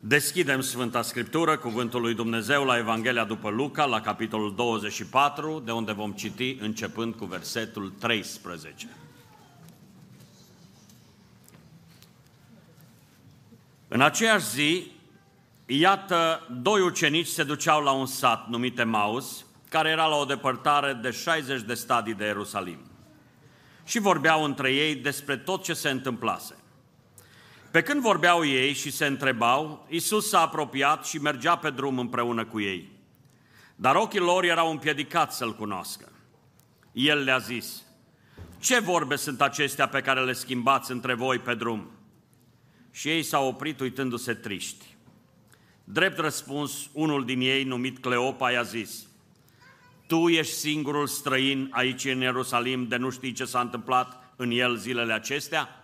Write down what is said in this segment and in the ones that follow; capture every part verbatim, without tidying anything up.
Deschidem Sfânta Scriptură, Cuvântul lui Dumnezeu, la Evanghelia după Luca, la capitolul douăzeci și patru, de unde vom citi începând cu versetul treisprezece. În aceeași zi, iată, doi ucenici se duceau la un sat numit Emaus, care era la o depărtare de șaizeci de stadii de Ierusalim, și vorbeau între ei despre tot ce se întâmplase. Pe când vorbeau ei și se întrebau, Iisus s-a apropiat și mergea pe drum împreună cu ei. Dar ochii lor erau împiedicați să-L cunoască. El le-a zis: ce vorbe sunt acestea pe care le schimbați între voi pe drum? Și ei s-au oprit uitându-se triști. Drept răspuns, unul din ei, numit Cleopa, i-a zis: tu ești singurul străin aici în Ierusalim de nu știi ce s-a întâmplat în el zilele acestea?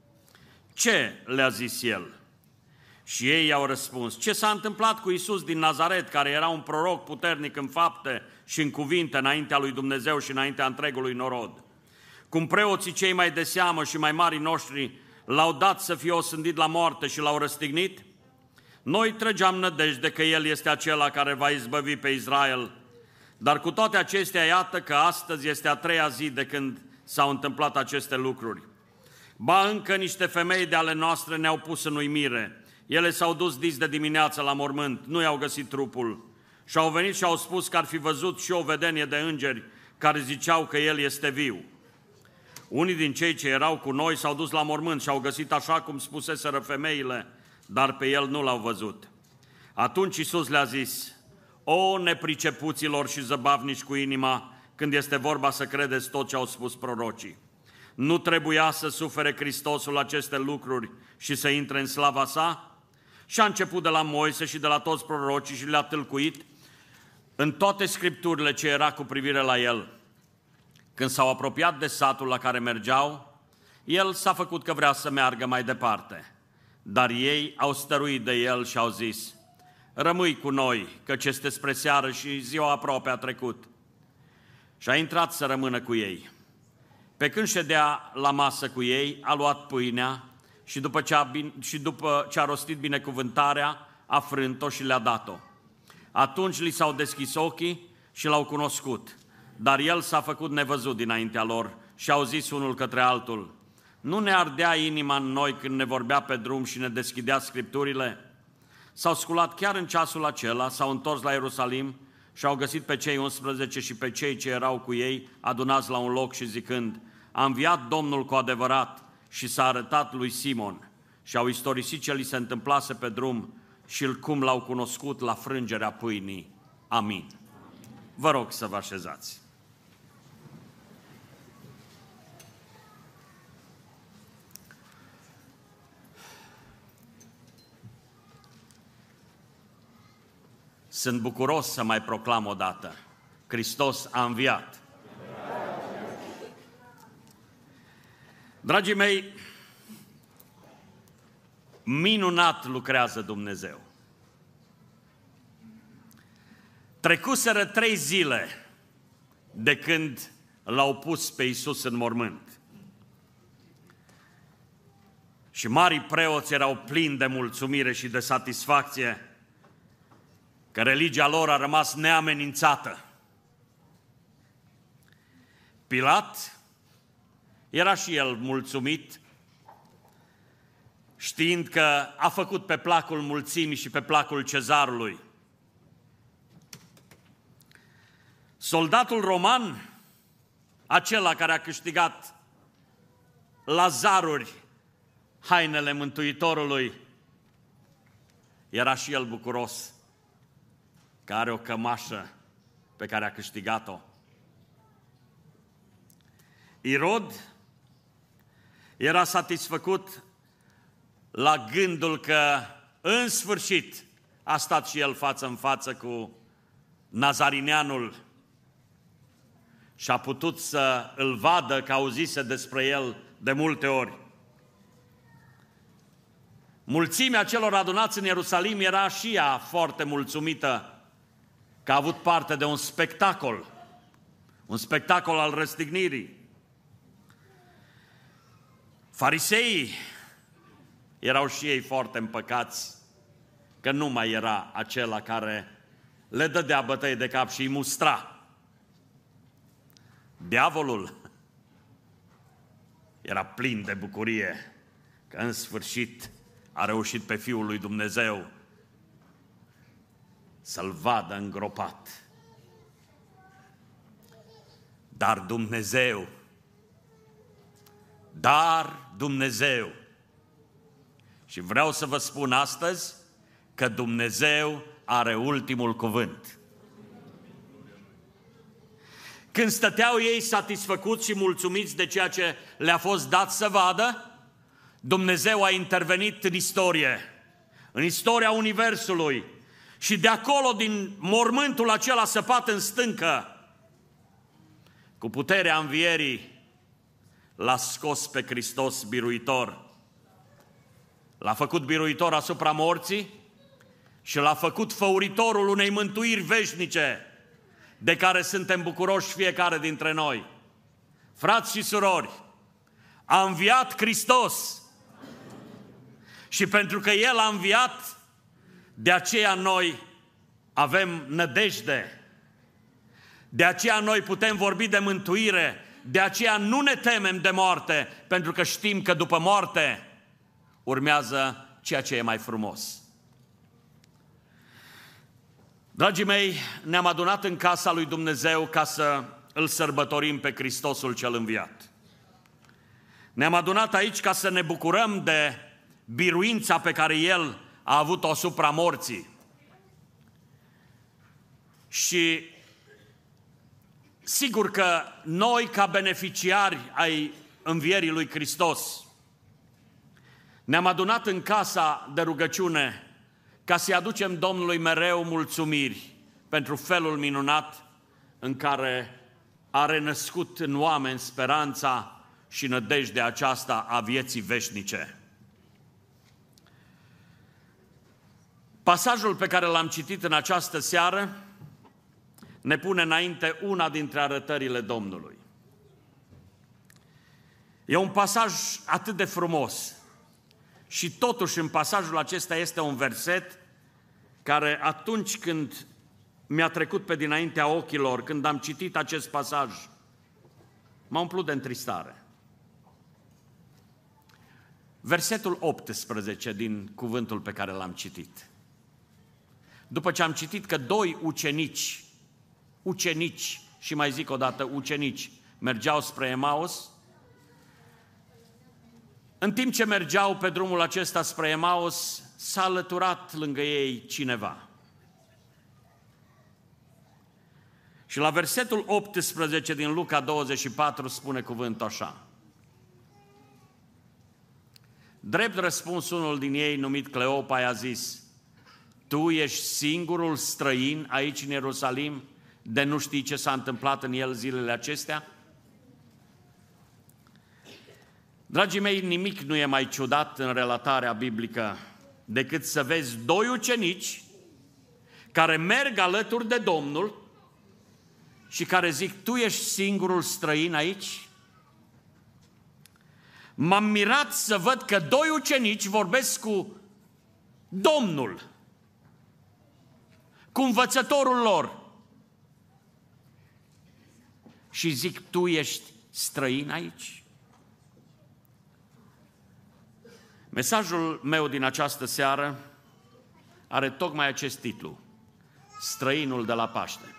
Ce? Le-a zis el. Și ei i-au răspuns: ce s-a întâmplat cu Iisus din Nazaret, care era un proroc puternic în fapte și în cuvinte înaintea lui Dumnezeu și înaintea întregului norod. Cum preoții cei mai de seamă și mai mari noștri l-au dat să fie osândit la moarte și l-au răstignit, noi trăgeam nădejde că El este acela care va izbăvi pe Israel. Dar cu toate acestea, iată că astăzi este a treia zi de când s-au întâmplat aceste lucruri. Ba încă niște femei de ale noastre ne-au pus în uimire. Ele s-au dus dis de dimineață la mormânt, nu i-au găsit trupul. Și au venit și au spus că ar fi văzut și o vedenie de îngeri care ziceau că El este viu. Unii din cei ce erau cu noi s-au dus la mormânt și au găsit așa cum spuseseră femeile, dar pe El nu l-au văzut. Atunci Iisus le-a zis: o nepricepuților și zăbavnici cu inima, când este vorba să credeți tot ce au spus prorocii. Nu trebuia să sufere Hristosul aceste lucruri și să intre în slava sa? Și a început de la Moise și de la toți prorocii și le-a tâlcuit în toate scripturile ce era cu privire la el. Când s-au apropiat de satul la care mergeau, el s-a făcut că vrea să meargă mai departe. Dar ei au stăruit de el și au zis: rămâi cu noi, căci este spre seară și ziua aproape a trecut. Și a intrat să rămână cu ei. Pe când ședea la masă cu ei, a luat pâinea și după ce a, și după ce a rostit binecuvântarea, a frânt-o și le-a dat-o. Atunci li s-au deschis ochii și l-au cunoscut, dar el s-a făcut nevăzut dinaintea lor și au zis unul către altul: nu ne ardea inima în noi când ne vorbea pe drum și ne deschidea scripturile? S-au sculat chiar în ceasul acela, s-au întors la Ierusalim și au găsit pe cei unsprezece și pe cei ce erau cu ei adunați la un loc și zicând: a înviat Domnul cu adevărat și s-a arătat lui Simon. Și au istorisit ce li se întâmplase pe drum și cum l-au cunoscut la frângerea pâinii. Amin. Vă rog să vă așezați. Sunt bucuros să mai proclam o dată: Hristos a înviat. Dragii mei, minunat lucrează Dumnezeu. Trecuseră trei zile de când l-au pus pe Iisus în mormânt. Și marii preoți erau plini de mulțumire și de satisfacție că religia lor a rămas neamenințată. Pilat era și el mulțumit, știind că a făcut pe placul mulțimii și pe placul cezarului. Soldatul roman, acela care a câștigat la zaruri hainele Mântuitorului, era și el bucuros că are o cămașă pe care a câștigat-o. Irod era satisfăcut la gândul că în sfârșit a stat și el față în față cu nazarineanul și a putut să îl vadă, că auzise despre el de multe ori. Mulțimea celor adunați în Ierusalim era și ea foarte mulțumită că a avut parte de un spectacol, un spectacol al răstignirii. Fariseii erau și ei foarte împăcați că nu mai era acela care le dădea bătăi de cap și îi mustra. Diavolul era plin de bucurie că în sfârșit a reușit pe Fiul lui Dumnezeu să-l vadă îngropat. Dar Dumnezeu, dar Dumnezeu, și vreau să vă spun astăzi că Dumnezeu are ultimul cuvânt. Când stăteau ei satisfăcuți și mulțumiți de ceea ce le-a fost dat să vadă, Dumnezeu a intervenit în istorie, în istoria Universului, și de acolo, din mormântul acela săpat în stâncă, cu puterea învierii, l-a scos pe Hristos biruitor. L-a făcut biruitor asupra morții și l-a făcut făuritorul unei mântuiri veșnice, de care suntem bucuroși fiecare dintre noi. Frați și surori, a înviat Hristos și pentru că El a înviat, de aceea noi avem nădejde, de aceea noi putem vorbi de mântuire, de aceea nu ne temem de moarte, pentru că știm că după moarte urmează ceea ce e mai frumos. Dragii mei, ne-am adunat în casa lui Dumnezeu ca să îl sărbătorim pe Hristosul cel înviat. Ne-am adunat aici ca să ne bucurăm de biruința pe care El a avut-o asupra morții. Și sigur că noi, ca beneficiari ai învierii lui Hristos, ne-am adunat în casa de rugăciune ca să-i aducem Domnului mereu mulțumiri pentru felul minunat în care a renăscut în oameni speranța și nădejdea aceasta a vieții veșnice. Pasajul pe care l-am citit în această seară ne pune înainte una dintre arătările Domnului. E un pasaj atât de frumos și totuși în pasajul acesta este un verset care atunci când mi-a trecut pe dinaintea ochilor, când am citit acest pasaj, m-a umplut de întristare. Versetul optsprezece din cuvântul pe care l-am citit. După ce am citit că doi ucenici, ucenici, și mai zic o dată ucenici, mergeau spre Emaus, în timp ce mergeau pe drumul acesta spre Emaus, s-a alăturat lângă ei cineva. Și la versetul optsprezece din Luca douăzeci și patru spune cuvântul așa. Drept răspuns unul din ei, numit Cleopa, i-a zis: tu ești singurul străin aici în Ierusalim, de nu știi ce s-a întâmplat în el zilele acestea? Dragii mei, nimic nu e mai ciudat în relatarea biblică decât să vezi doi ucenici care merg alături de Domnul și care zic: tu ești singurul străin aici? M-am mirat să văd că doi ucenici vorbesc cu Domnul, cu învățătorul lor, și zic: tu ești străin aici? Mesajul meu din această seară are tocmai acest titlu: Străinul de la Paște.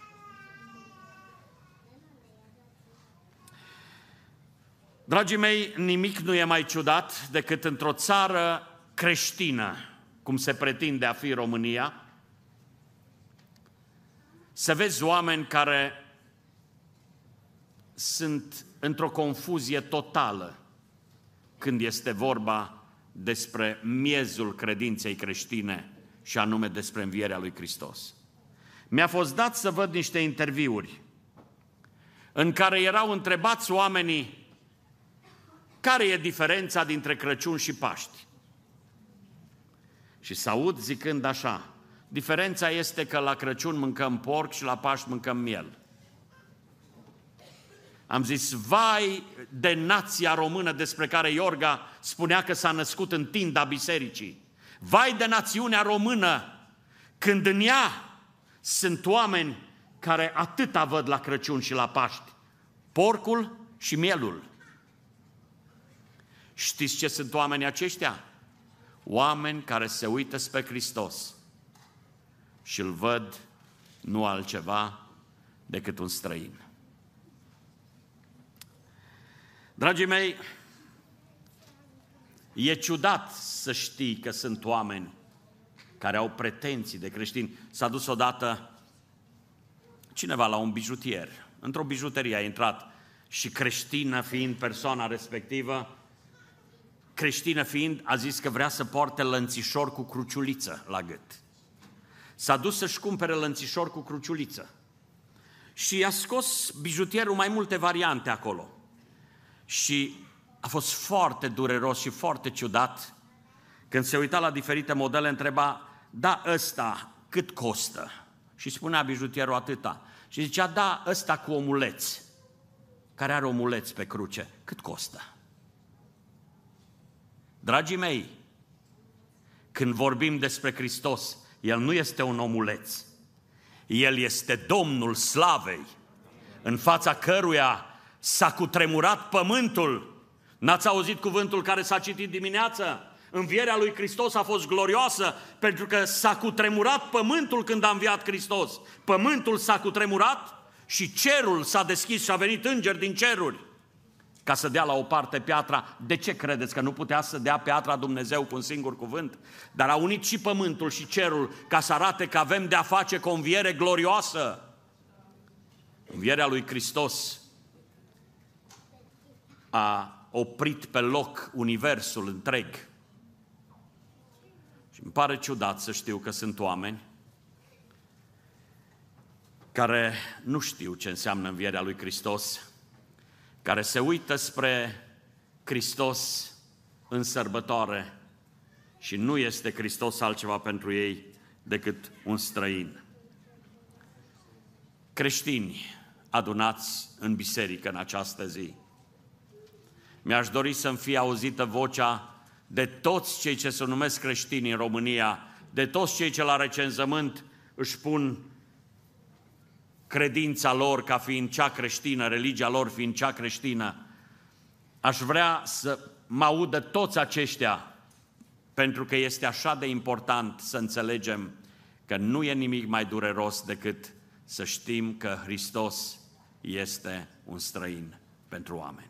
Dragii mei, nimic nu e mai ciudat decât într-o țară creștină, cum se pretinde a fi România, să vezi oameni care sunt într-o confuzie totală când este vorba despre miezul credinței creștine și anume despre învierea lui Hristos. Mi-a fost dat să văd niște interviuri în care erau întrebați oamenii care e diferența dintre Crăciun și Paști. Și să aud zicând așa: diferența este că la Crăciun mâncăm porc și la Paști mâncăm miel. Am zis: vai de nația română despre care Iorga spunea că s-a născut în tinda bisericii. Vai de națiunea română când în ea sunt oameni care atâta văd la Crăciun și la Paști, porcul și mielul. Știți ce sunt oamenii aceștia? Oameni care se uită spre Hristos și îl văd nu altceva decât un străin. Dragii mei, e ciudat să știi că sunt oameni care au pretenții de creștini. S-a dus odată cineva la un bijutier. Într-o bijuterie a intrat și creștină fiind persoana respectivă, creștină fiind, a zis că vrea să poarte lănțișor cu cruciuliță la gât. S-a dus să-și cumpere lănțișor cu cruciuliță și a scos bijutierul mai multe variante acolo. Și a fost foarte dureros și foarte ciudat când se uita la diferite modele, întreba, da, ăsta cât costă? Și spunea bijutierul atâta. Și zicea, da, ăsta cu omuleț, care are omuleț pe cruce, cât costă? Dragii mei, când vorbim despre Hristos, El nu este un omuleț. El este Domnul slavei, în fața căruia s-a cutremurat pământul. N-ați auzit cuvântul care s-a citit dimineață? Învierea lui Hristos a fost glorioasă pentru că s-a cutremurat pământul când a înviat Hristos. Pământul s-a cutremurat și cerul s-a deschis și a venit îngeri din ceruri ca să dea la o parte piatra. De ce credeți că nu putea să dea piatra Dumnezeu cu un singur cuvânt? Dar a unit și pământul și cerul ca să arate că avem de-a face cu o înviere glorioasă. Învierea lui Hristos a oprit pe loc universul întreg. Și îmi pare ciudat să știu că sunt oameni care nu știu ce înseamnă învierea lui Hristos, care se uită spre Hristos în sărbătoare și nu este Hristos altceva pentru ei decât un străin. Creștini adunați în biserică în această zi, mi-aș dori să-mi fie auzită vocea de toți cei ce se numesc creștini în România, de toți cei ce la recenzământ își pun credința lor ca fiind cea creștină, religia lor fiind cea creștină. Aș vrea să mă audă toți aceștia, pentru că este așa de important să înțelegem că nu e nimic mai dureros decât să știm că Hristos este un străin pentru oameni.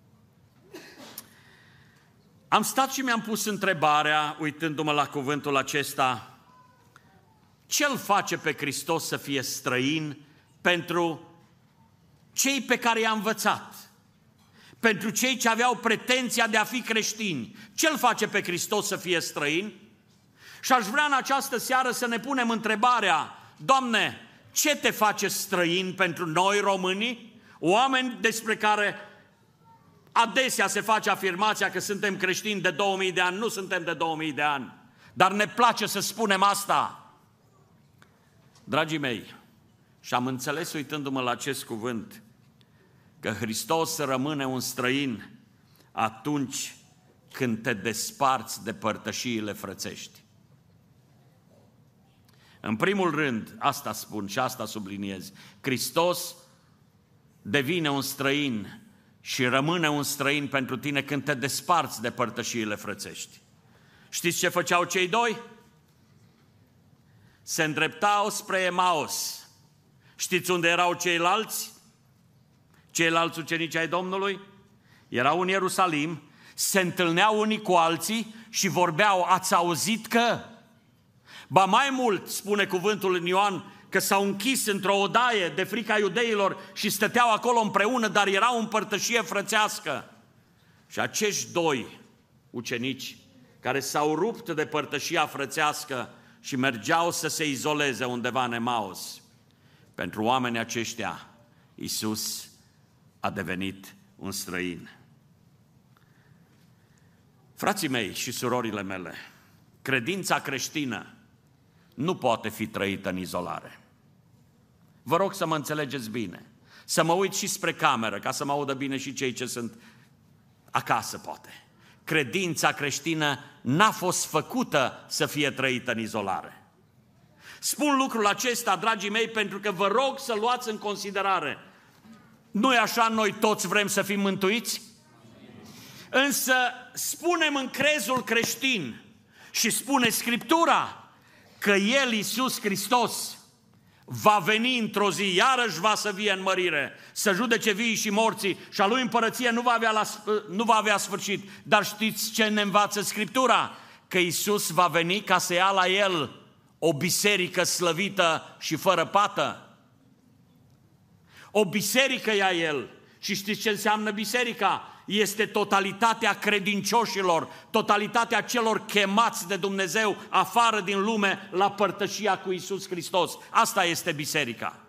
Am stat și mi-am pus întrebarea, uitându-mă la cuvântul acesta, ce-l face pe Hristos să fie străin pentru cei pe care i-a învățat, pentru cei ce aveau pretenția de a fi creștini? Ce-l face pe Hristos să fie străin? Și aș vrea în această seară să ne punem întrebarea, Doamne, ce te face străin pentru noi românii, oameni despre care adesea se face afirmația că suntem creștini de două mii de ani, nu suntem de două mii de ani, dar ne place să spunem asta. Dragii mei, și am înțeles uitându-mă la acest cuvânt, că Hristos rămâne un străin atunci când te desparți de părtășiile frățești. În primul rând, asta spun și asta subliniez, Hristos devine un străin și rămâne un străin pentru tine când te desparți de părtășiile frățești. Știți ce făceau cei doi? Se îndreptau spre Emaus. Știți unde erau ceilalți? Ceilalți ucenici ai Domnului? Erau în Ierusalim, se întâlneau unii cu alții și vorbeau, ați auzit că? Ba mai mult, spune cuvântul în Ioan, că s-au închis într-o odaie de frica iudeilor și stăteau acolo împreună, dar erau în părtășie frățească. Și acești doi ucenici care s-au rupt de părtășia frățească și mergeau să se izoleze undeva în Emaus, pentru oamenii aceștia, Iisus a devenit un străin. Frații mei și surorile mele, credința creștină nu poate fi trăită în izolare. Vă rog să mă înțelegeți bine, să mă uit și spre cameră, ca să mă audă bine și cei ce sunt acasă, poate. Credința creștină n-a fost făcută să fie trăită în izolare. Spun lucrul acesta, dragii mei, pentru că vă rog să luați în considerare. Nu-i așa, noi toți vrem să fim mântuiți? Însă spunem în crezul creștin și spune Scriptura că El, Iisus Hristos, va veni într-o zi, iarăși va să vie în mărire, să judece vii și morții și a Lui împărăție nu va avea, la, nu va avea sfârșit. Dar știți ce ne învață Scriptura? Că Iisus va veni ca să ia la El o biserică slăvită și fără pată. O biserică ia El. Și știți ce înseamnă biserica? Este totalitatea credincioșilor, totalitatea celor chemați de Dumnezeu afară din lume la părtășia cu Iisus Hristos. Asta este biserica.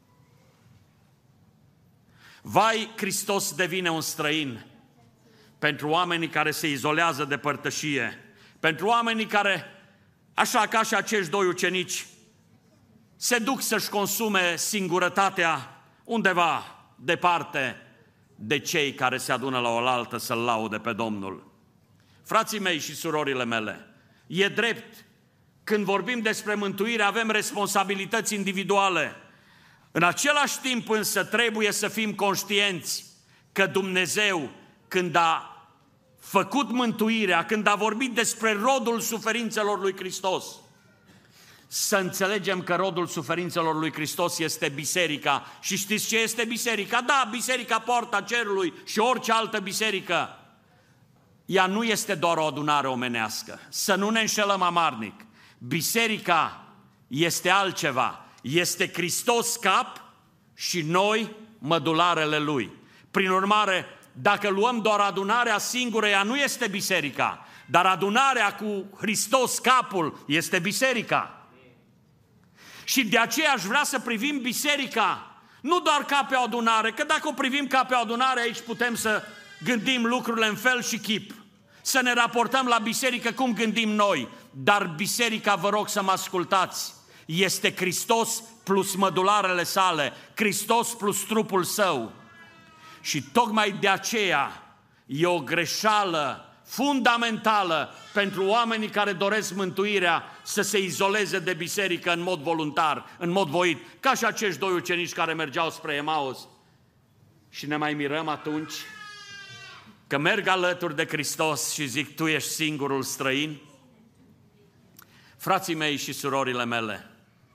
Vai, Hristos devine un străin pentru oamenii care se izolează de părtășie, pentru oamenii care, așa ca și acești doi ucenici, se duc să-și consume singurătatea undeva departe de cei care se adună la oaltă să-L laude pe Domnul. Frații mei și surorile mele, e drept, când vorbim despre mântuire, avem responsabilități individuale. În același timp însă trebuie să fim conștienți că Dumnezeu, când a făcut mântuirea, când a vorbit despre rodul suferințelor lui Hristos, să înțelegem că rodul suferințelor lui Hristos este biserica. Și știți ce este biserica? Da, biserica Poarta Cerului și orice altă biserică. Ea nu este doar o adunare omenească. Să nu ne înșelăm amarnic. Biserica este altceva. Este Hristos cap și noi mădularele Lui. Prin urmare, dacă luăm doar adunarea singură, ea nu este biserica. Dar adunarea cu Hristos capul este biserica. Și de aceea aș vrea să privim biserica nu doar ca pe o adunare, că dacă o privim ca pe o adunare, aici putem să gândim lucrurile în fel și chip. Să ne raportăm la biserică cum gândim noi. Dar biserica, vă rog să mă ascultați, este Hristos plus mădularele sale, Hristos plus trupul Său. Și tocmai de aceea e o greșeală fundamentală pentru oamenii care doresc mântuirea să se izoleze de biserică în mod voluntar, în mod voit, ca și acești doi ucenici care mergeau spre Emaus. Și ne mai mirăm atunci că merg alături de Hristos și zic, tu ești singurul străin? Frații mei și surorile mele,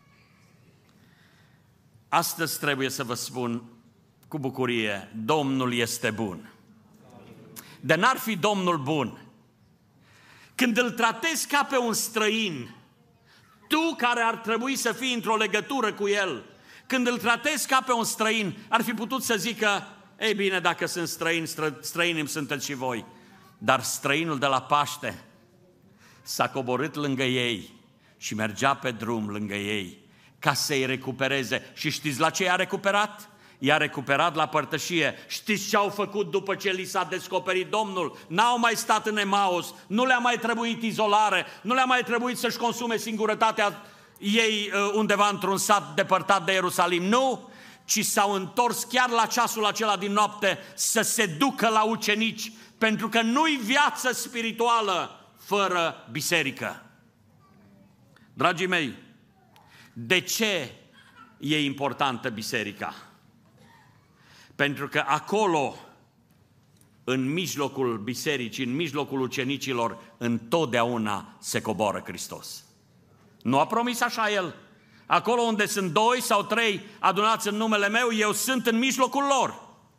astăzi trebuie să vă spun cu bucurie, Domnul este bun. De n-ar fi Domnul bun, când îl tratezi ca pe un străin, tu care ar trebui să fii într-o legătură cu el, când îl tratezi ca pe un străin, ar fi putut să zică, ei bine, dacă sunt străini, stră, străini îmi sunteți și voi. Dar străinul de la Paște s-a coborât lângă ei și mergea pe drum lângă ei ca să-i recupereze. Și știți la ce i-a recuperat? I-a recuperat la părtășie. Știți ce au făcut după ce li s-a descoperit Domnul? N-au mai stat în Emaus, nu le-a mai trebuit izolare, nu le-a mai trebuit să-și consume singurătatea ei undeva într-un sat depărtat de Ierusalim. Nu, ci s-au întors chiar la ceasul acela din noapte să se ducă la ucenici, pentru că nu-i viață spirituală fără biserică. Dragii mei, de ce e importantă biserica? Pentru că acolo, în mijlocul bisericii, în mijlocul ucenicilor, întotdeauna se coboară Hristos. Nu a promis așa El? Acolo unde sunt doi sau trei adunați în numele meu, eu sunt în mijlocul lor.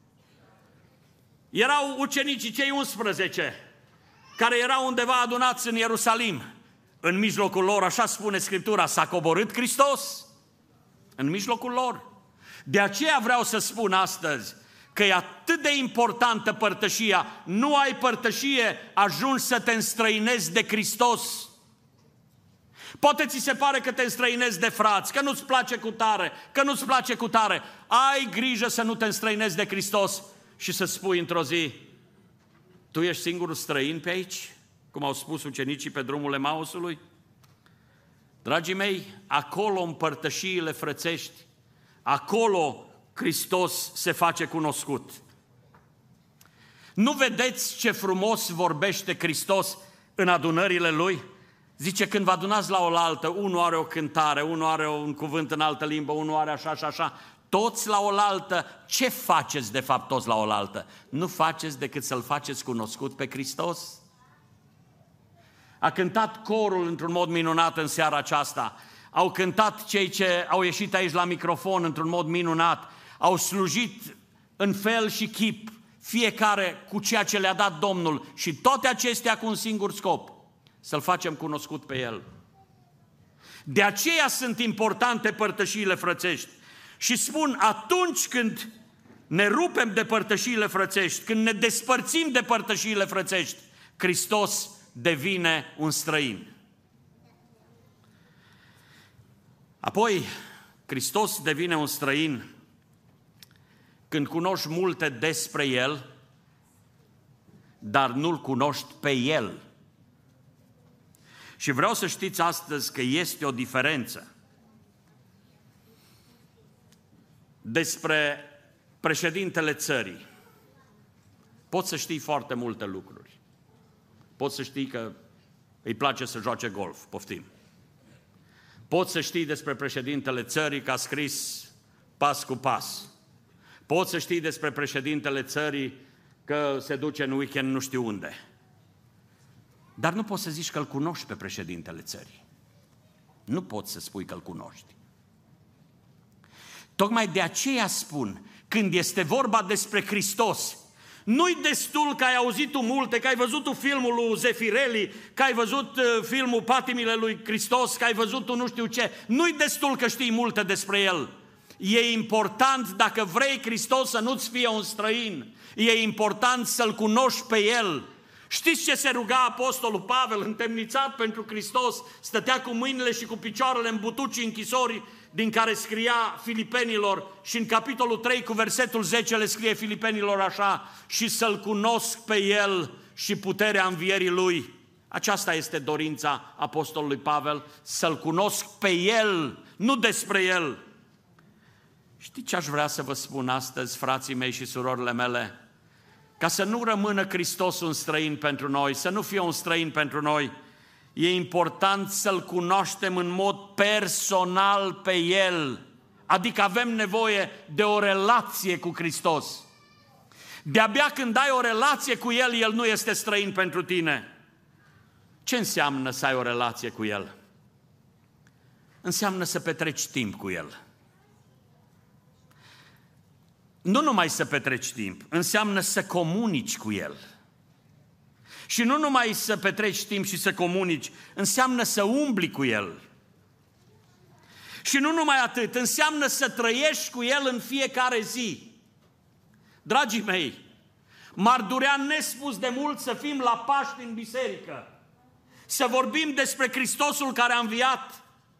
Erau ucenicii cei unsprezece, care erau undeva adunați în Ierusalim. În mijlocul lor, așa spune Scriptura, s-a coborât Hristos. În mijlocul lor. De aceea vreau să spun astăzi că e atât de importantă părtășia. Nu ai părtășie, ajungi să te înstrăinezi de Hristos. Poate ți se pare că te înstrăinezi de frați, că nu-ți place cu tare, că nu-ți place cu tare. Ai grijă să nu te înstrăinezi de Hristos și să spui într-o zi, tu ești singurul străin pe aici? Cum au spus ucenicii pe drumul Emausului? Dragii mei, acolo în părtășiile frățești, acolo Hristos se face cunoscut. Nu vedeți ce frumos vorbește Hristos în adunările Lui? Zice, când vă adunați la oaltă, unul are o cântare, unul are un cuvânt în altă limbă, unul are așa și așa, toți la oaltă, ce faceți de fapt toți la oaltă? Nu faceți decât să-L faceți cunoscut pe Hristos? A cântat corul într-un mod minunat în seara aceasta, au cântat cei ce au ieșit aici la microfon într-un mod minunat, au slujit în fel și chip, fiecare cu ceea ce le-a dat Domnul și toate acestea cu un singur scop, să-L facem cunoscut pe El. De aceea sunt importante părtășiile frățești. Și spun, atunci când ne rupem de părtășiile frățești, când ne despărțim de părtășiile frățești, Hristos devine un străin. Apoi, Hristos devine un străin când cunoști multe despre El, dar nu-L cunoști pe El. Și vreau să știți astăzi că este o diferență despre președintele țării. Poți să știi foarte multe lucruri. Poți să știi că îi place să joace golf, poftim. Poți să știi despre președintele țării că a scris pas cu pas. Poți să știi despre președintele țării că se duce în weekend nu știu unde. Dar nu poți să zici că îl cunoști pe președintele țării. Nu poți să spui că îl cunoști. Tocmai de aceea spun, când este vorba despre Hristos, nu-i destul că ai auzit tu multe, că ai văzut tu filmul lui Zeffirelli, că ai văzut filmul Patimile lui Hristos, că ai văzut tu nu știu ce. Nu-i destul că știi multe despre El. E important, dacă vrei Hristos să nu-ți fie un străin, e important să-L cunoști pe El. Știți ce se ruga apostolul Pavel, întemnițat pentru Hristos, stătea cu mâinile și cu picioarele în butucii închisorii din care scria Filipenilor și în capitolul trei cu versetul zece le scrie Filipenilor așa: și să-L cunosc pe El și puterea învierii Lui. Aceasta este dorința apostolului Pavel, să-L cunosc pe El, nu despre El. Știți ce aș vrea să vă spun astăzi, frații mei și surorile mele? Ca să nu rămână Hristos un străin pentru noi, să nu fie un străin pentru noi, e important să-L cunoaștem în mod personal pe El. Adică avem nevoie de o relație cu Hristos. De-abia când ai o relație cu El, El nu este străin pentru tine. Ce înseamnă să ai o relație cu El? Înseamnă să petreci timp cu El. Nu numai să petreci timp, înseamnă să comunici cu El. Și nu numai să petreci timp și să comunici, înseamnă să umbli cu El. Și nu numai atât, înseamnă să trăiești cu El în fiecare zi. Dragii mei, m-ar durea nespus de mult să fim la Paști în biserică, să vorbim despre Hristosul care a înviat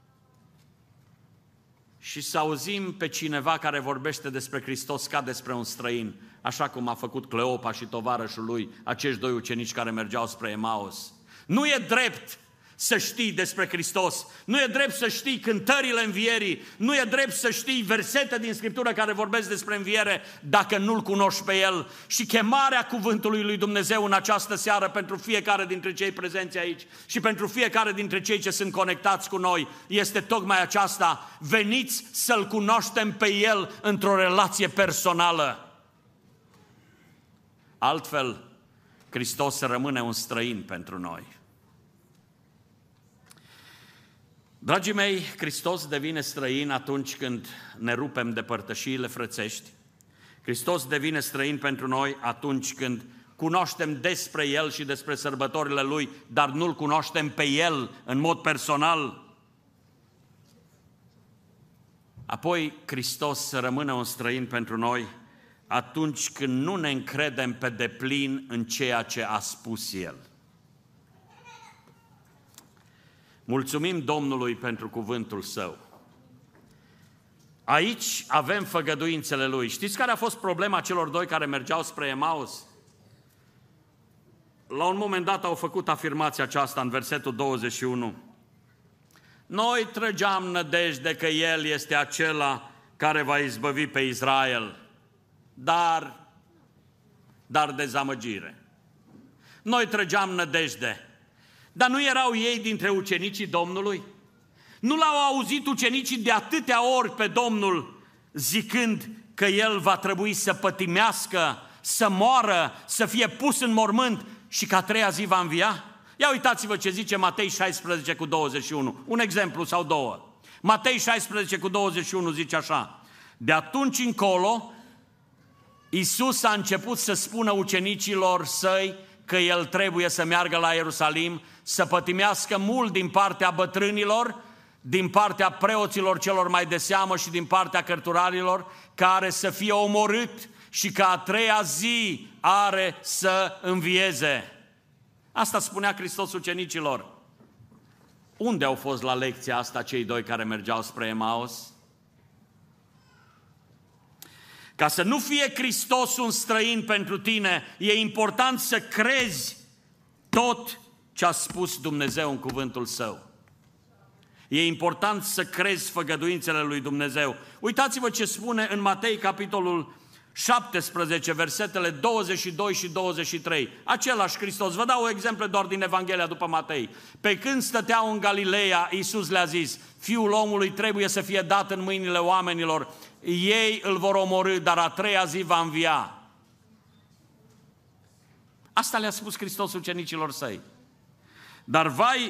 și să auzim pe cineva care vorbește despre Hristos ca despre un străin, așa cum a făcut Cleopa și tovarășul lui, acești doi ucenici care mergeau spre Emaus. Nu e drept să știi despre Hristos, nu e drept să știi cântările învierii, nu e drept să știi versete din Scriptură care vorbesc despre înviere dacă nu-L cunoști pe El. Și chemarea cuvântului lui Dumnezeu în această seară pentru fiecare dintre cei prezenți aici și pentru fiecare dintre cei ce sunt conectați cu noi este tocmai aceasta: veniți să-L cunoaștem pe El într-o relație personală. Altfel, Hristos rămâne un străin pentru noi. Dragii mei, Hristos devine străin atunci când ne rupem de părtășiile frățești. Hristos devine străin pentru noi atunci când cunoaștem despre El și despre sărbătorile Lui, dar nu-L cunoaștem pe El în mod personal. Apoi, Hristos rămâne un străin pentru noi atunci când nu ne încredem pe deplin în ceea ce a spus El. Mulțumim Domnului pentru cuvântul Său. Aici avem făgăduințele Lui. Știți care a fost problema celor doi care mergeau spre Emaus? La un moment dat au făcut afirmația aceasta în versetul douăzeci și unu. Noi trăgeam nădejde că El este acela care va izbăvi pe Israel, dar, dar dezamăgire. Noi trăgeam nădejde. Dar nu erau ei dintre ucenicii Domnului? Nu l-au auzit ucenicii de atâtea ori pe Domnul zicând că El va trebui să pătimească, să moară, să fie pus în mormânt și că a treia zi va învia? Ia uitați-vă ce zice Matei șaisprezece cu douăzeci și unu. Un exemplu sau două. Matei șaisprezece cu douăzeci și unu zice așa: de atunci încolo, Iisus a început să spună ucenicilor săi că El trebuie să meargă la Ierusalim, să pătimească mult din partea bătrânilor, din partea preoților celor mai de seamă și din partea cărturarilor, care să fie omorât și că a treia zi are să învieze. Asta spunea Hristos ucenicilor. Unde au fost la lecția asta cei doi care mergeau spre Emaus? Ca să nu fie Hristos un străin pentru tine, e important să crezi tot ce a spus Dumnezeu în cuvântul Său. E important să crezi făgăduințele lui Dumnezeu. Uitați-vă ce spune în Matei, capitolul șaptesprezece, versetele douăzeci și doi și douăzeci și trei. Același Hristos. Vă dau exemple doar din Evanghelia după Matei. Pe când stăteau în Galileea, Iisus le-a zis: Fiul omului trebuie să fie dat în mâinile oamenilor. Ei îl vor omorî, dar a treia zi va învia. Asta le-a spus Hristos ucenicilor săi. Dar vai,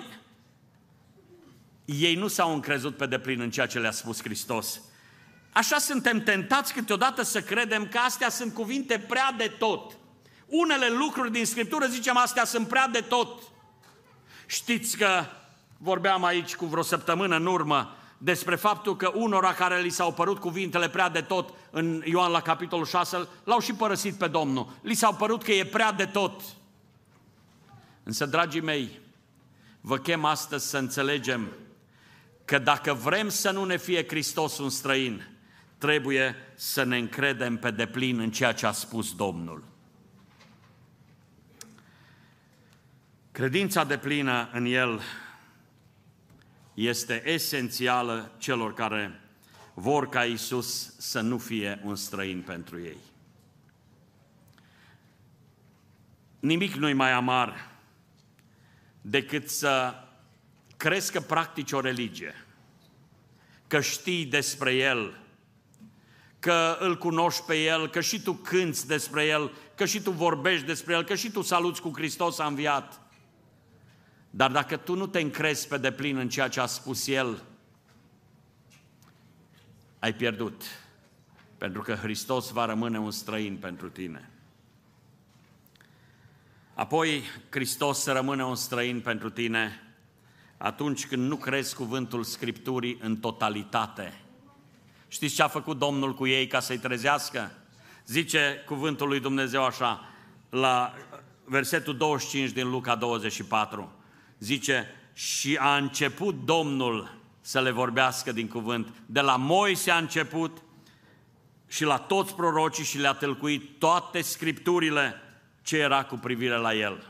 ei nu s-au încrezut pe deplin în ceea ce le-a spus Hristos. Așa suntem tentați câteodată să credem că astea sunt cuvinte prea de tot. Unele lucruri din Scriptură zicem astea sunt prea de tot. Știți că vorbeam aici cu vreo săptămână în urmă despre faptul că unora care li s-au părut cuvintele prea de tot în Ioan la capitolul șase, l-au și părăsit pe Domnul. Li s-au părut că e prea de tot. Însă, dragii mei, vă chem astăzi să înțelegem că dacă vrem să nu ne fie Hristos un străin, trebuie să ne încredem pe deplin în ceea ce a spus Domnul. Credința deplină în El este esențială celor care vor ca Iisus să nu fie un străin pentru ei. Nimic nu-i mai amar decât să crezi că practici o religie, că știi despre El, că îl cunoști pe El, că și tu cânți despre El, că și tu vorbești despre El, că și tu saluți cu Hristos a înviat. Dar dacă tu nu te încrezi pe deplin în ceea ce a spus El, ai pierdut, pentru că Hristos va rămâne un străin pentru tine. Apoi, Hristos să rămâne un străin pentru tine atunci când nu crezi cuvântul Scripturii în totalitate. Știți ce a făcut Domnul cu ei ca să-i trezească? Zice cuvântul lui Dumnezeu așa, la versetul douăzeci și cinci din Luca douăzeci și patru. Zice, și a început Domnul să le vorbească din cuvânt. De la Moise a început și la toți prorocii și le-a tâlcuit toate Scripturile ce era cu privire la El.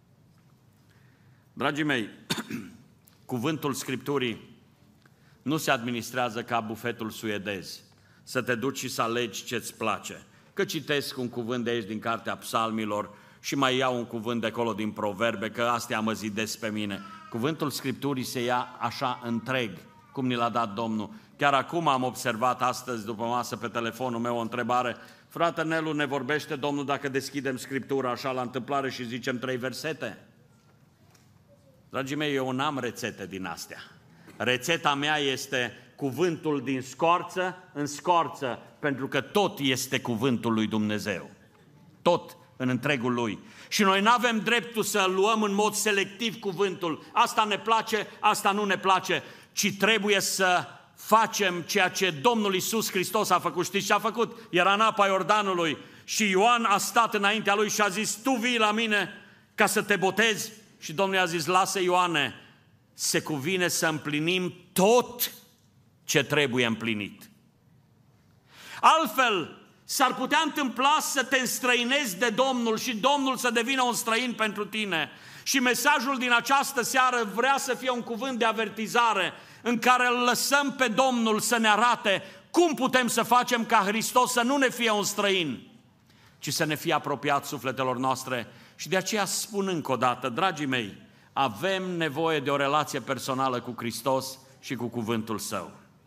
Dragii mei, cuvântul Scripturii nu se administrează ca bufetul suedez, să te duci și să alegi ce-ți place. Că citesc un cuvânt de aici din cartea Psalmilor și mai iau un cuvânt de acolo din Proverbe, că astea mă zidesc pe mine. Cuvântul Scripturii se ia așa întreg, cum ni l-a dat Domnul. Chiar acum am observat astăzi după masă pe telefonul meu o întrebare. Frate Nelu, ne vorbește Domnul dacă deschidem Scriptura așa la întâmplare și zicem trei versete? Dragii mei, eu n-am rețete din astea. Rețeta mea este cuvântul din scoarță în scoarță, pentru că tot este cuvântul lui Dumnezeu. Tot în întregul lui. Și noi nu avem dreptul să luăm în mod selectiv cuvântul. Asta ne place, asta nu ne place, ci trebuie să facem ceea ce Domnul Iisus Hristos a făcut. Știți ce a făcut? Era în apa Iordanului și Ioan a stat înaintea lui și a zis, tu vii la mine ca să te botezi? Și Domnul i-a zis, lasă Ioane, se cuvine să împlinim tot ce trebuie împlinit. Altfel, s-ar putea întâmpla să te înstrăinezi de Domnul și Domnul să devină un străin pentru tine. Și mesajul din această seară vrea să fie un cuvânt de avertizare în care îl lăsăm pe Domnul să ne arate cum putem să facem ca Hristos să nu ne fie un străin, ci să ne fie apropiat sufletelor noastre. Și de aceea spun încă o dată, dragii mei, Avem nevoie de o relație personală cu Hristos și cu cuvântul Său.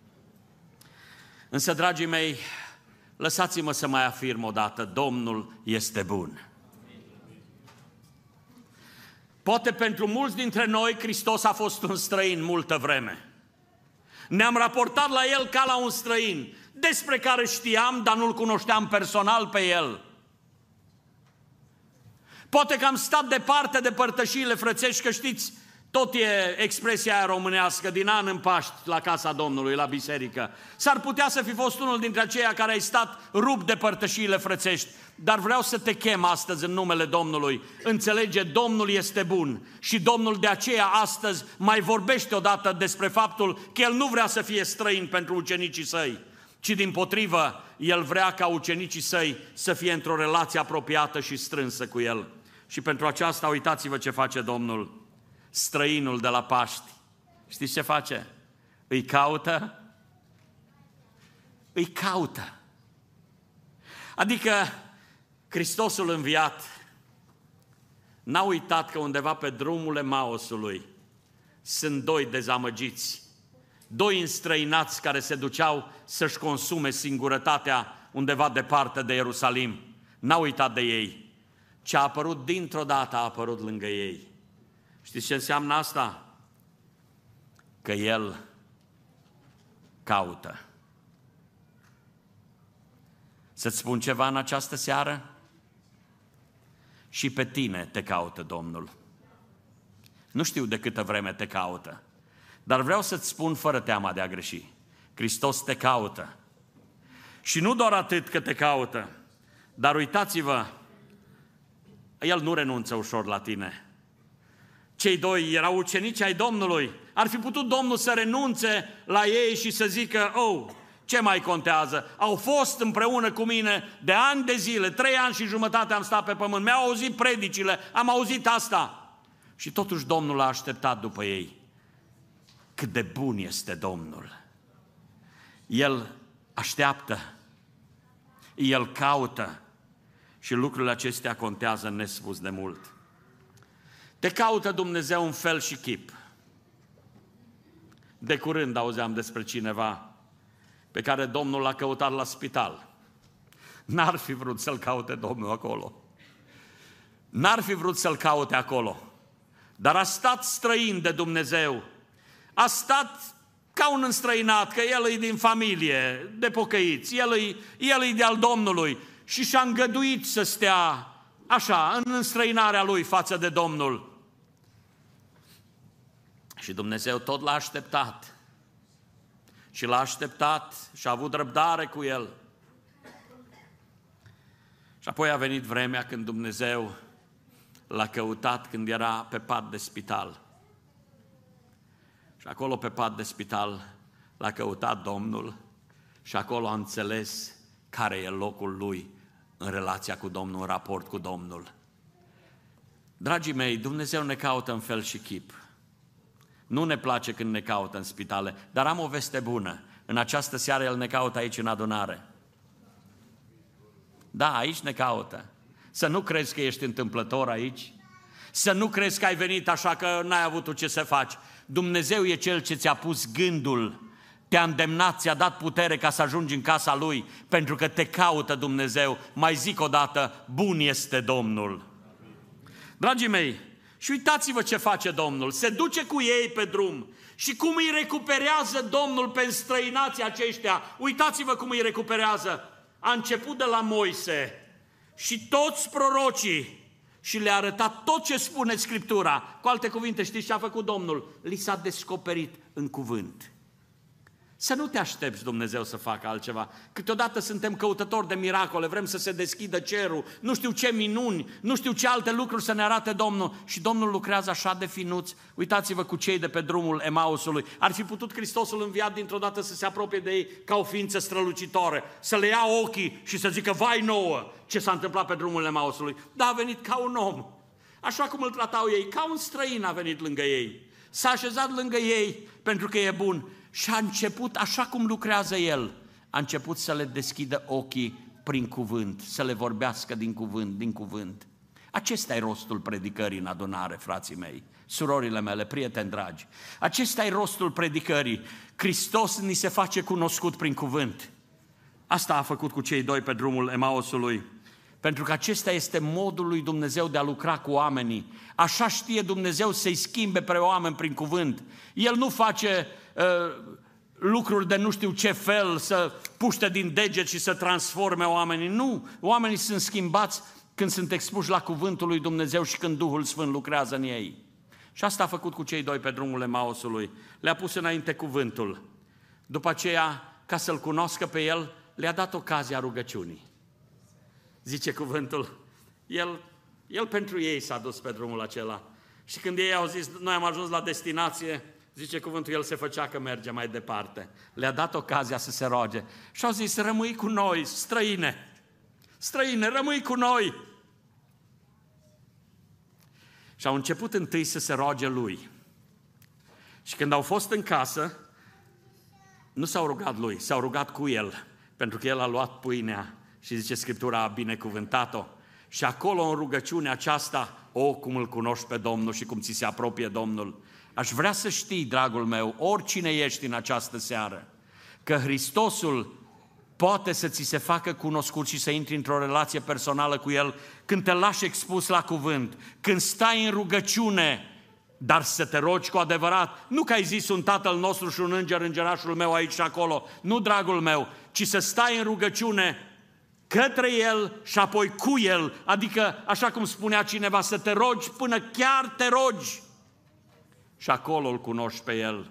Însă, dragii mei, lăsați-mă să mai afirm o dată, Domnul este bun. Poate pentru mulți dintre noi Hristos a fost un străin multă vreme. Ne-am raportat la El ca la un străin, despre care știam, dar nu-L cunoșteam personal pe El. Poate că am stat departe de părtășiile frățești, că știți, tot e expresia aia românească, din an în Paști, la casa Domnului, la biserică. S-ar putea să fi fost unul dintre aceia care ai stat rupt de părtășiile frățești, dar vreau să te chem astăzi în numele Domnului. Înțelege, Domnul este bun și Domnul de aceea astăzi mai vorbește odată despre faptul că El nu vrea să fie străin pentru ucenicii Săi, ci dimpotrivă, El vrea ca ucenicii Săi să fie într-o relație apropiată și strânsă cu El. Și pentru aceasta uitați-vă ce face Domnul. Străinul de la Paști, știți ce face? Îi caută, îi caută. Adică Hristosul înviat n-a uitat că undeva pe drumul Emausului sunt doi dezamăgiți, doi înstrăinați care se duceau să-și consume singurătatea undeva departe de Ierusalim. N-a uitat de ei. Ce a apărut dintr-o dată a apărut lângă ei. Știți ce înseamnă asta? Că El caută. Să-ți spun ceva în această seară? Și pe tine te caută Domnul. Nu știu de câtă vreme te caută, dar vreau să-ți spun fără teama de a greși. Hristos te caută. Și nu doar atât că te caută, dar uitați-vă, El nu renunță ușor la tine. Cei doi erau ucenici ai Domnului. Ar fi putut Domnul să renunțe la ei și să zică, oh, ce mai contează? Au fost împreună cu mine de ani de zile, trei ani și jumătate am stat pe pământ, mi-au auzit predicile, am auzit asta. Și totuși Domnul a așteptat după ei. Cât de bun este Domnul! El așteaptă, El caută și lucrurile acestea contează nespus de mult. Te caută Dumnezeu în fel și chip. De curând auzeam despre cineva pe care Domnul l-a căutat la spital. N-ar fi vrut să-l caute Domnul acolo. N-ar fi vrut să-l caute acolo. Dar a stat străin de Dumnezeu. A stat ca un înstrăinat, că el e din familie, de pocăiți, el e, el e de-al Domnului și și-a îngăduit să stea așa, în înstrăinarea lui față de Domnul. Și Dumnezeu tot l-a așteptat. Și l-a așteptat și a avut răbdare cu el. Și apoi a venit vremea când Dumnezeu l-a căutat când era pe pat de spital. Și acolo pe pat de spital l-a căutat Domnul și acolo a înțeles care e locul lui în relația cu Domnul, în raport cu Domnul. Dragii mei, Dumnezeu ne caută în fel și chip. Nu ne place când ne caută în spitale, dar am o veste bună. În această seară El ne caută aici în adunare. Da, aici ne caută. Să nu crezi că ești întâmplător aici, să nu crezi că ai venit așa că n-ai avut tu ce să faci. Dumnezeu e Cel ce ți-a pus gândul, te-a îndemnat, ți-a dat putere ca să ajungi în casa Lui, pentru că te caută Dumnezeu. Mai zic o dată, bun este Domnul. Dragii mei, și uitați-vă ce face Domnul. Se duce cu ei pe drum și cum îi recuperează Domnul pe străinații aceștia. Uitați-vă cum îi recuperează. A început de la Moise și toți prorocii și le-a arătat tot ce spune Scriptura. Cu alte cuvinte, știți ce a făcut Domnul? Li s-a descoperit în cuvânt. Să nu te aștepți Dumnezeu să facă altceva. Câteodată suntem căutători de miracole, vrem să se deschidă cerul, nu știu ce minuni, nu știu ce alte lucruri să ne arate Domnul. Și Domnul lucrează așa de finuț. Uitați-vă cu cei de pe drumul Emausului. Ar fi putut Hristosul înviat dintr-o dată să se apropie de ei ca o ființă strălucitoare, să le ia ochii și să zică, vai nouă, ce s-a întâmplat pe drumul Emausului. Dar a venit ca un om, așa cum îl tratau ei, ca un străin a venit lângă ei. S-a așezat lângă ei pentru că e bun. Și a început, așa cum lucrează El, a început să le deschidă ochii prin cuvânt, să le vorbească din cuvânt, din cuvânt. Acesta e rostul predicării în adunare, frații mei, surorile mele, prieteni dragi. Acesta e rostul predicării. Hristos ni se face cunoscut prin cuvânt. Asta a făcut cu cei doi pe drumul Emausului. Pentru că acesta este modul lui Dumnezeu de a lucra cu oamenii. Așa știe Dumnezeu să-i schimbe pe oameni prin cuvânt. El nu face uh, lucruri de nu știu ce fel, să puște din deget și să transforme oamenii. Nu, oamenii sunt schimbați când sunt expuși la cuvântul lui Dumnezeu și când Duhul Sfânt lucrează în ei. Și asta a făcut cu cei doi pe drumul Emausului. Le-a pus înainte cuvântul. După aceea, ca să-L cunoască pe El, le-a dat ocazia rugăciunii. Zice cuvântul, el, el pentru ei s-a dus pe drumul acela. Și când ei au zis, noi am ajuns la destinație, zice cuvântul, el se făcea că merge mai departe. Le-a dat ocazia să se roage. Și au zis, rămâi cu noi, străine, străine, rămâi cu noi. Și au început întâi să se roage lui. Și când au fost în casă, nu s-au rugat lui, s-au rugat cu el, pentru că el a luat pâinea și zice Scriptura, a binecuvântat-o. Și acolo în rugăciunea aceasta, o, cum îl cunoști pe Domnul și cum ți se apropie Domnul. Aș vrea să știi, dragul meu, oricine ești în această seară, că Hristosul poate să ți se facă cunoscut și să intri într-o relație personală cu El când te lași expus la cuvânt, când stai în rugăciune, dar să te rogi cu adevărat. Nu că ai zis un Tatăl nostru și un înger, îngerașul meu aici și acolo. Nu, dragul meu, ci să stai în rugăciune către El și apoi cu El. Adică, așa cum spunea cineva, să te rogi până chiar te rogi. Și acolo îl cunoști pe El.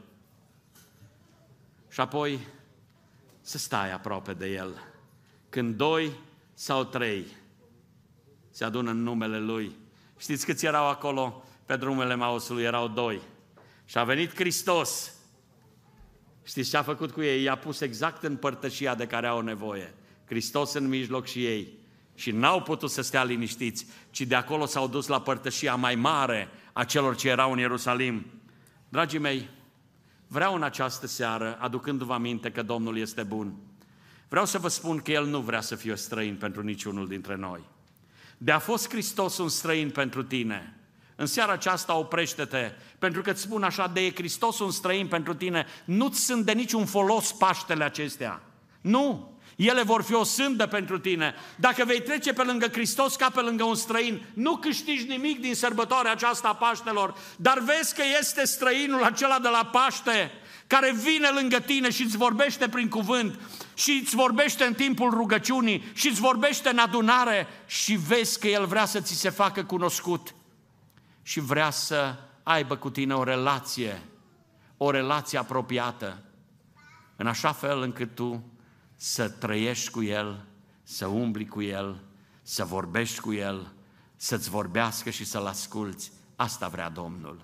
Și apoi să stai aproape de El. Când doi sau trei se adună în numele Lui. Știți câți erau acolo? Pe drumul Emausului erau doi. Și a venit Hristos. Știți ce a făcut cu ei? I-a pus exact în părtășia de care au nevoie. Hristos în mijloc și ei. Și n-au putut să stea liniștiți, ci de acolo s-au dus la părtășia mai mare a celor ce erau în Ierusalim. Dragii mei, vreau în această seară, aducându-vă aminte că Domnul este bun, vreau să vă spun că El nu vrea să fie străin pentru niciunul dintre noi. De a fost Hristos un străin pentru tine, în seara aceasta oprește-te, pentru că îți spun așa, de e Hristos un străin pentru tine, nu-ți sunt de niciun folos Paștele acestea. Nu! Ele vor fi o sândă pentru tine. Dacă vei trece pe lângă Hristos ca pe lângă un străin, nu câștigi nimic din sărbătoarea aceasta a Paștelor, dar vezi că este străinul acela de la Paște, care vine lângă tine și îți vorbește prin cuvânt și îți vorbește în timpul rugăciunii și îți vorbește în adunare și vezi că El vrea să ți se facă cunoscut și vrea să aibă cu tine o relație, o relație apropiată, în așa fel încât tu să trăiești cu El, să umbli cu El, să vorbești cu El, să-ți vorbească și să-L asculți. Asta vrea Domnul.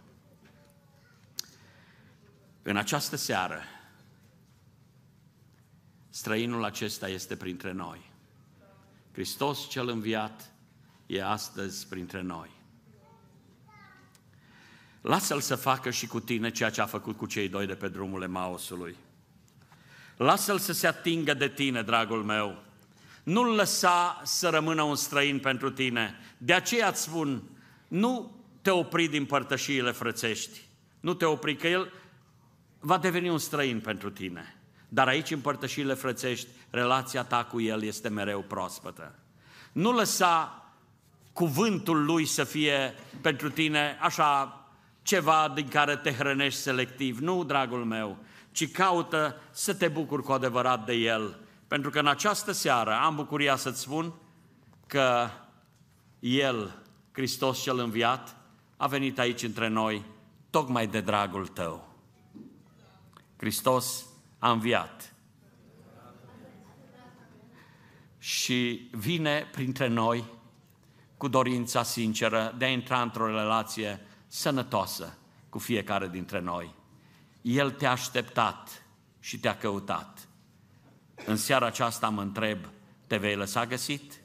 În această seară, străinul acesta este printre noi. Hristos cel înviat e astăzi printre noi. Lasă-L să facă și cu tine ceea ce a făcut cu cei doi de pe drumul Emausului. Lasă-L să se atingă de tine, dragul meu. Nu-L lăsa să rămână un străin pentru tine. De aceea îți spun, nu te opri din părtășiile frățești. Nu te opri, că El va deveni un străin pentru tine. Dar aici, în părtășiile frățești, relația ta cu El este mereu proaspătă. Nu lăsa cuvântul Lui să fie pentru tine așa ceva din care te hrănești selectiv. Nu, dragul meu, ci caută să te bucuri cu adevărat de El. Pentru că în această seară am bucuria să-ți spun că El, Hristos cel înviat, a venit aici între noi tocmai de dragul tău. Hristos a înviat și vine printre noi cu dorința sinceră de a intra într-o relație sănătoasă cu fiecare dintre noi. El te-a așteptat și te-a căutat. În seara aceasta mă întreb, te vei lăsa găsit?